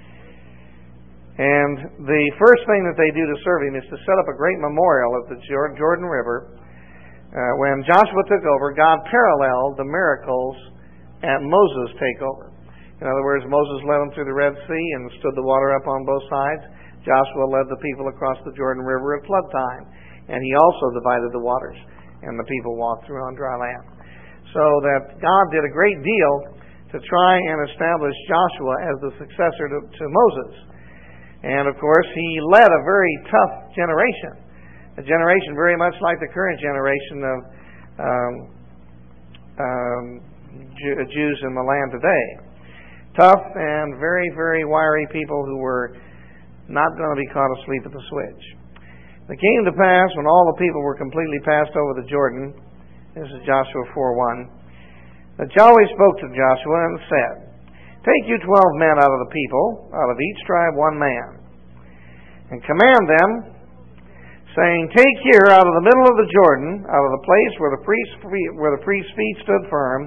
And the first thing that they do to serve Him is to set up a great memorial at the Jordan River. Uh, when Joshua took over, God paralleled the miracles at Moses' takeover. In other words, Moses led them through the Red Sea and stood the water up on both sides. Joshua led the people across the Jordan River at flood time. And he also divided the waters. And the people walked through on dry land. So that God did a great deal to try and establish Joshua as the successor to, to Moses. And of course, he led a very tough generation. A generation very much like the current generation of um, um, Jews in the land today. Tough and very, very wiry people who were not going to be caught asleep at the switch. It came to pass when all the people were completely passed over the Jordan, this is Joshua four one, that Yahweh spoke to Joshua and said, "Take you twelve men out of the people, out of each tribe one man, and command them, saying, Take here out of the middle of the Jordan, out of the place where the priest's where the priest's feet stood firm,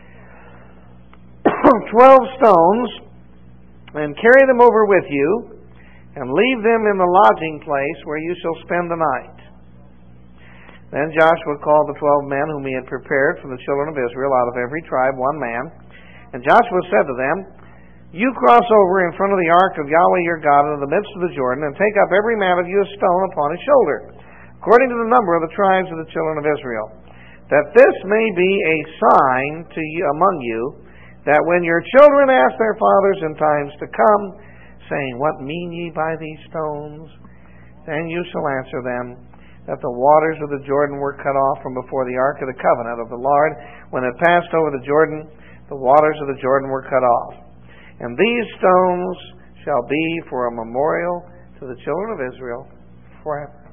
twelve stones, and carry them over with you, and leave them in the lodging place where you shall spend the night." Then Joshua called the twelve men whom he had prepared from the children of Israel, out of every tribe one man. And Joshua said to them, "You cross over in front of the ark of Yahweh your God into the midst of the Jordan, and take up every man of you a stone upon his shoulder, according to the number of the tribes of the children of Israel, that this may be a sign to you among you, that when your children ask their fathers in times to come, saying, What mean ye by these stones? Then you shall answer them, that the waters of the Jordan were cut off from before the ark of the covenant of the Lord. When it passed over the Jordan, the waters of the Jordan were cut off. And these stones shall be for a memorial to the children of Israel forever."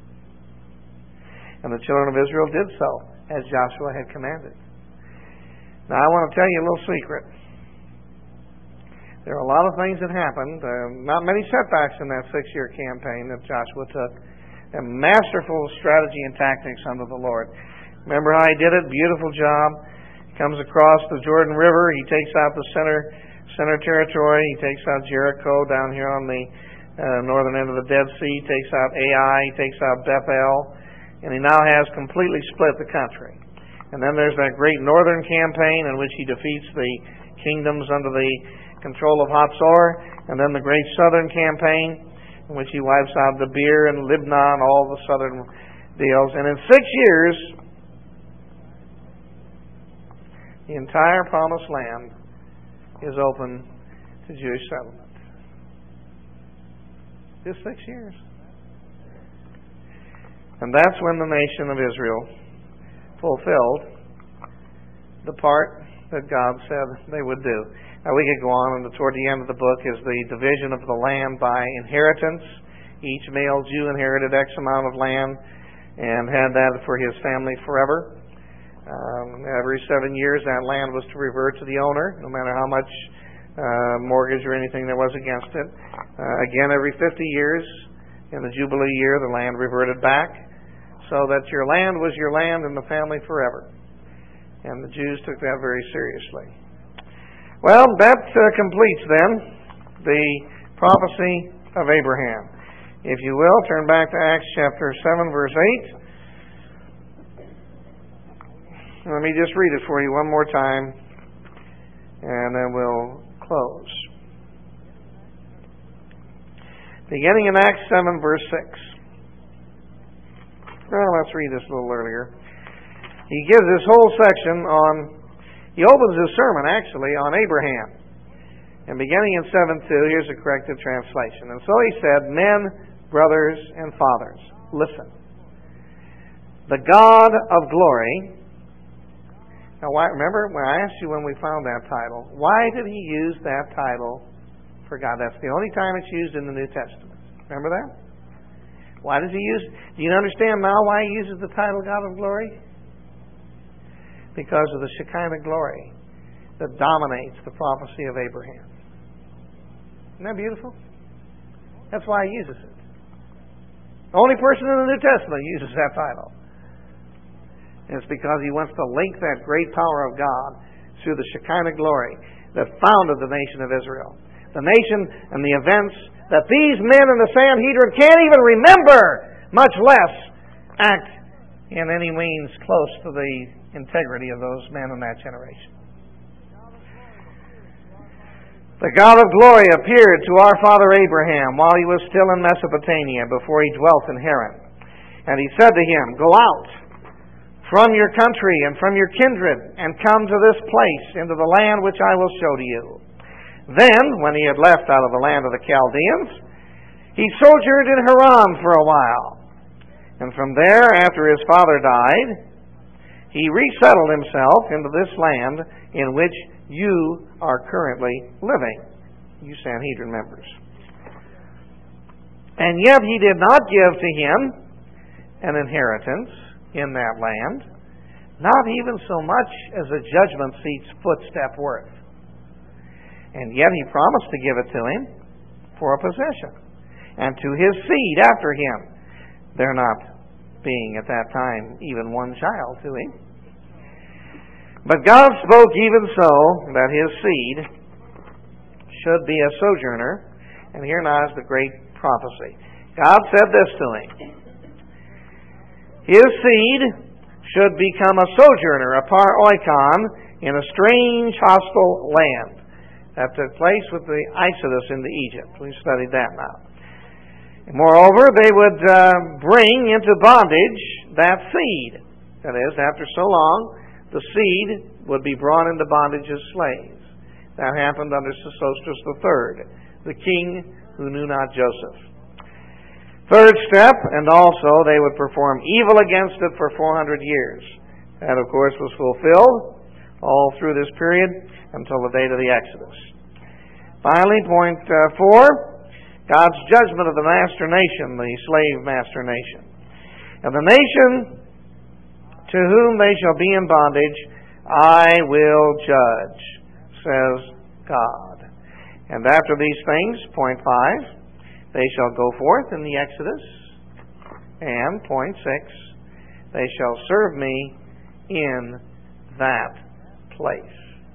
And the children of Israel did so, as Joshua had commanded. Now, I want to tell you a little secret. There are a lot of things that happened. Uh, not many setbacks in that six-year campaign that Joshua took. A masterful strategy and tactics under the Lord. Remember how he did it? Beautiful job. He comes across the Jordan River. He takes out the center center territory. He takes out Jericho down here on the uh, northern end of the Dead Sea. He takes out Ai. He takes out Bethel. And he now has completely split the country. And then there's that great northern campaign in which he defeats the kingdoms under the control of Hatzor. And then the great southern campaign in which he wipes out Debir and Libnah, all the southern deals. And in six years, the entire promised land is open to Jewish settlement. Just six years. And that's when the nation of Israel fulfilled the part that God said they would do. Now we could go on, and toward the end of the book is the division of the land by inheritance. Each male Jew inherited X amount of land and had that for his family forever. Um, every seven years that land was to revert to the owner, no matter how much uh, mortgage or anything there was against it. Uh, again, every fifty years, in the Jubilee year, the land reverted back, so that your land was your land and the family forever. And the Jews took that very seriously. Well, that uh, completes then the prophecy of Abraham. If you will, turn back to Acts chapter seven, verse eight. Let me just read it for you one more time, and then we'll close. Beginning in Acts seven, verse six. Well, let's read this a little earlier. He gives this whole section on, he opens his sermon actually on Abraham. And beginning in seven two, here's a corrected translation. And so he said, "Men, brothers, and fathers, listen. The God of glory." Now, why, remember when I asked you when we found that title, why did he use that title for God? That's the only time it's used in the New Testament. Remember that? Why does he use? Do you understand now why he uses the title God of glory? Because of the Shekinah glory that dominates the prophecy of Abraham. Isn't that beautiful? That's why he uses it. The only person in the New Testament uses that title. And it's because he wants to link that great power of God through the Shekinah glory that founded the nation of Israel. The nation and the events that these men in the Sanhedrin can't even remember, much less act in any means close to the integrity of those men in that generation. The God of glory appeared to our father Abraham while he was still in Mesopotamia, before he dwelt in Haran. And he said to him, "Go out from your country and from your kindred, and come to this place, into the land which I will show to you." Then, when he had left out of the land of the Chaldeans, he sojourned in Haran for a while. And from there, after his father died, he resettled himself into this land in which you are currently living, you Sanhedrin members. And yet he did not give to him an inheritance in that land, not even so much as a judgment seat's footstep worth. And yet he promised to give it to him for a possession, and to his seed after him, there not being at that time even one child to him. But God spoke even so that his seed should be a sojourner. And here now is the great prophecy. God said this to him: his seed should become a sojourner, a par oikon, in a strange hostile land. That took place with the Exodus into Egypt. We've studied that now. And moreover, they would uh, bring into bondage that seed. That is, after so long, the seed would be brought into bondage as slaves. That happened under Sesostris the third, the king who knew not Joseph. Third step, and also they would perform evil against it for four hundred years. That, of course, was fulfilled all through this period until the date of the Exodus. Finally, point uh, four, God's judgment of the master nation, the slave master nation. And the nation to whom they shall be in bondage, I will judge, says God. And after these things, point five, they shall go forth in the Exodus. And point six, they shall serve me in that place.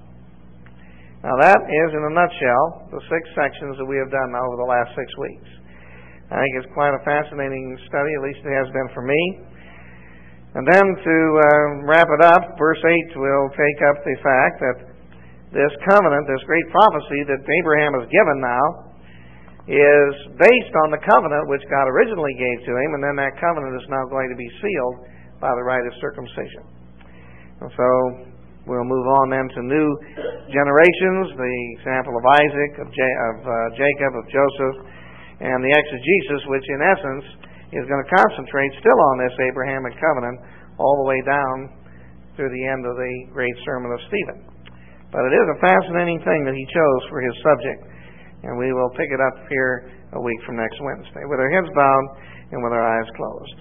Now that is, in a nutshell, the six sections that we have done now over the last six weeks. I think it's quite a fascinating study, at least it has been for me. And then to uh, wrap it up, verse eight will take up the fact that this covenant, this great prophecy that Abraham is given now, is based on the covenant which God originally gave to him, and then that covenant is now going to be sealed by the rite of circumcision. And so we'll move on then to new generations, the example of Isaac, of, J- of uh, Jacob, of Joseph, and the exegesis, which in essence is going to concentrate still on this Abrahamic covenant all the way down through the end of the great sermon of Stephen. But it is a fascinating thing that he chose for his subject, and we will pick it up here a week from next Wednesday, with our heads bowed and with our eyes closed.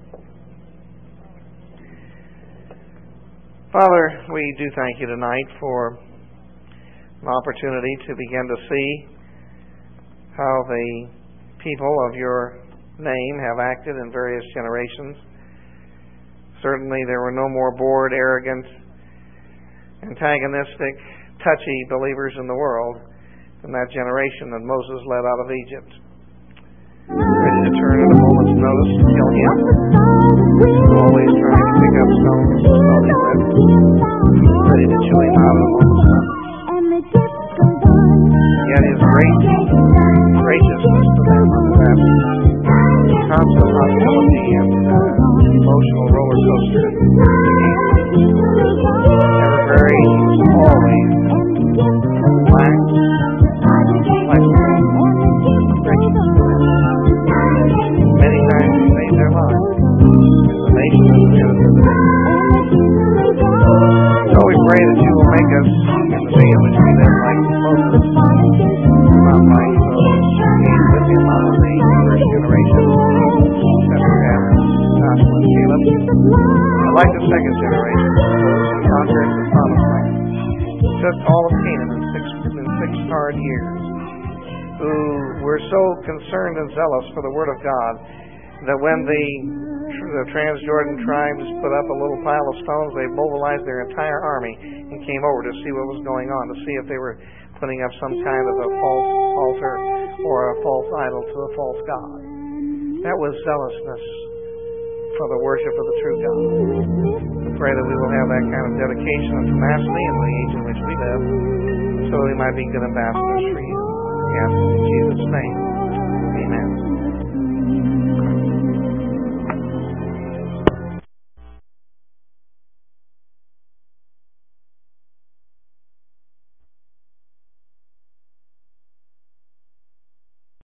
Father, we do thank you tonight for an opportunity to begin to see how the people of your name have acted in various generations. Certainly there were no more bored, arrogant, antagonistic, touchy believers in the world from that generation that Moses led out of Egypt. Ready to turn at a moment's notice to kill him. Always trying to pick up stones to slowly lift. Ready to chew him out at a moment's notice. Yet his great graciousness to them under that constant hostility and uh, emotional roller coaster. Never very, always black, flexible, gracious. Many times he saved their lives. The nation is the end of the day. So we pray that you will make us in the day in which we live like Moses, not like those who came with him out of the first generation, Abraham, Joshua, and Caleb, and like the second generation, those who conquered the promised land, took all of Canaan in six, in six hard years, who were so concerned and zealous for the Word of God that when the, the Transjordan tribes put up a little pile of stones, they mobilized their entire army and came over to see what was going on, to see if they were putting up some kind of a false altar or a false idol to a false god. That was zealousness for the worship of the true God. We pray that we will have that kind of dedication and tenacity in the age in which we live, so that we might be good ambassadors for you. Yes, in Jesus' name. Amen.